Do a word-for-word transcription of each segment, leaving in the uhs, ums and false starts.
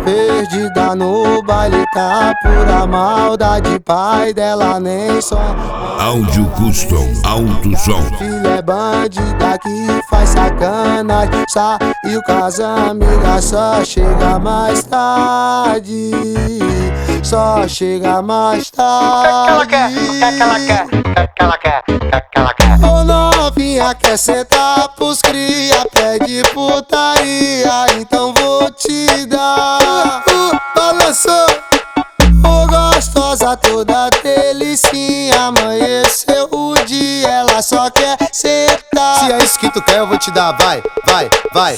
Perdida no baile, tá pura maldade. Pai dela nem só. Áudio Custom, Alto Som. Filha é bandida que faz sacanagem. Saiu com as amigas, só chega mais tarde. Só chega mais tarde. O que ela quer? O que ela quer? O que ela quer? O que ela quer? Ô novinha, quer sentar pros cria, pede putaria, então vou te dar. uh, Balançou, ô gostosa toda delicinha. Amanheceu o dia, ela só quer sentar. Se é isso que tu quer, eu vou te dar, vai, vai, vai.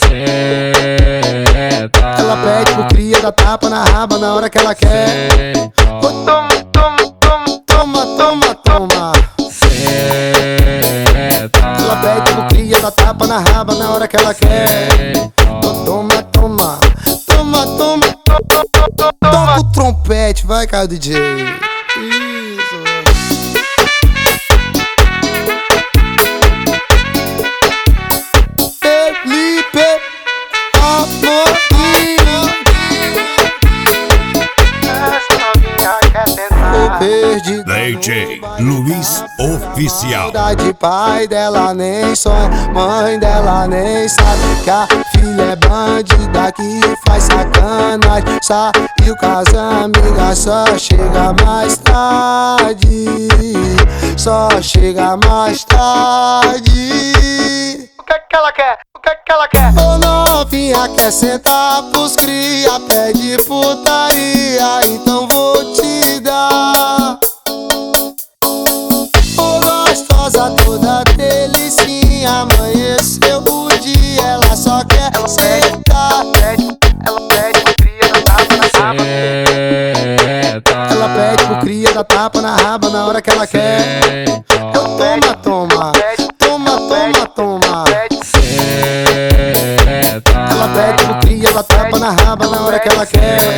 Ela pede pro cria, dá tapa na raba na hora que ela quer. Ô, toma, toma, toma, toma, toma, toma. Ela pede pro cria, dá tapa na raba na hora que ela quer. Ô, toma, toma, toma, toma, toma. Toca o trompete, vai, cara, D J. Isso. Felipe Amorim. Essa novinha quer sentar. Tô perdido D J Luiz Oficial. de pai dela nem sonha, mãe dela nem sabe que a filha é bandida que faz sacanagem. Saiu com as amigas, só chega mais tarde. Só chega mais tarde. O que que ela quer? O que que ela quer? Ô novinha, quer sentar pros cria, pede putaria, então vou te dar. Ô gostosa toda delicinha, amanheceu o dia, ela só quer sentar. Ela pede pro cria, dá tapa na raba. Ela pede pro cria, dá tapa na raba na hora que ela quer. Ô, toma, toma, toma, toma, toma. Ela pede pro cria, dá tapa na raba na hora que ela quer.